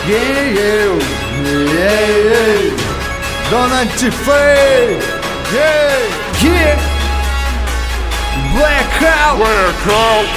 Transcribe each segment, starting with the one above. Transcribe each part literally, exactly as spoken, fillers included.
Yeah, yeah, yeah. Don't anti-fake. Yeah, yeah. Blackout. Blackout.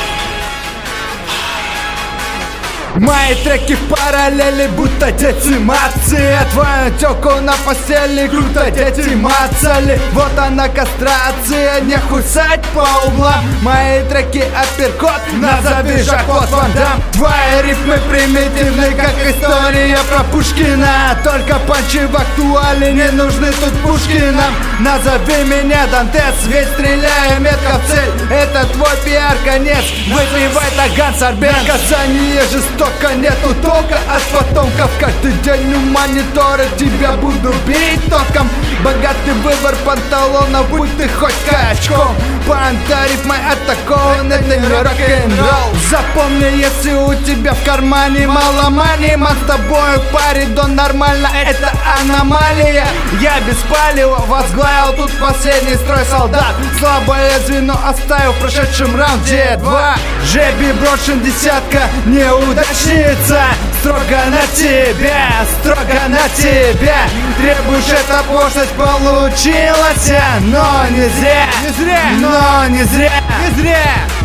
Мои треки в параллели, будто децимация. Твою тёлку на постели, круто децимация. Вот она кастрация, не хусать по углам. Мои треки апперкот, назови Жак-Клод Ван Дам. Твои рифмы примитивны, как история про Пушкина. Только панчи в актуале, не нужны тут Пушкинам. Назови меня Дантес, ведь стреляю метко в цель. Это твой пиар, конец, выпивай таган, сорбен. Наказание жестоко, нету толка от потомков. Каждый день у монитора тебя буду бить током. Богатый выбор панталонов, будь ты хоть качком. Пантариф мой атакован, это не рок-н-ролл. Запомни, если у тебя в кармане мало мани, ман с тобой в паре, да нормально, это аномалия. Я без палева возглавил тут последний строй солдат. Слабое звено оставил в прошедшем раунде два. Жеби брошен десятка, неудачница. Строго на тебя, строго на тебя. Требуешь, эта пошлость получилась, но не зря, Не зря. но не зря, Не зря.